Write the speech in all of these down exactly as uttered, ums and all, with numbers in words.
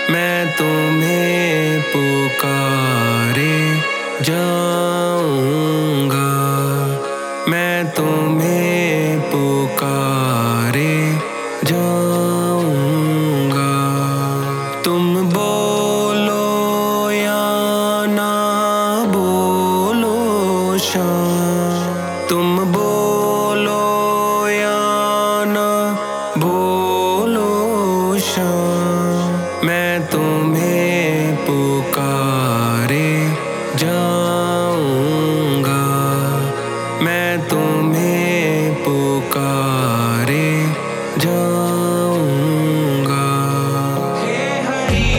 मैं तुम्हें पुकारे जाऊंगा, मैं तुम्हें पुकारे जाऊंगा। तुम बोलो या ना बोलो शाम, तुम बोलो या ना बोलो शाम, मैं तुम्हें पुकारे जाऊंगा, मैं तुम्हें पुकारे जाऊंगा। हे हरि,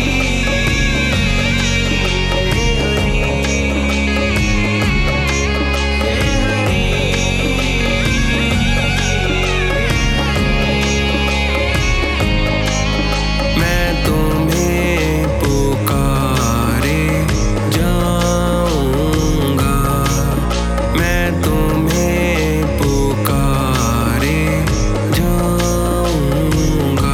मैं तुम्हें पुकारे जाऊंगा, मैं तुम्हें पुकारे जाऊंगा।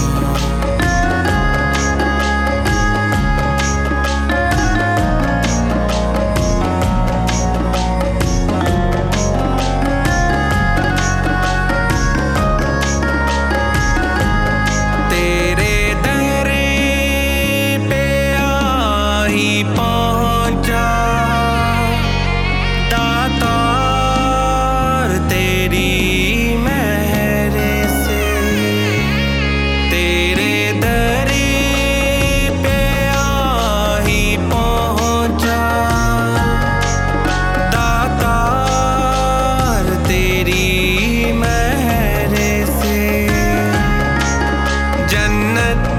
तेरे दरे पे आ ही पहुंचा दातार तेरी मेहर से, तेरे दरे पे आ ही पहुंचा दातार तेरी मेहर से। जन्नत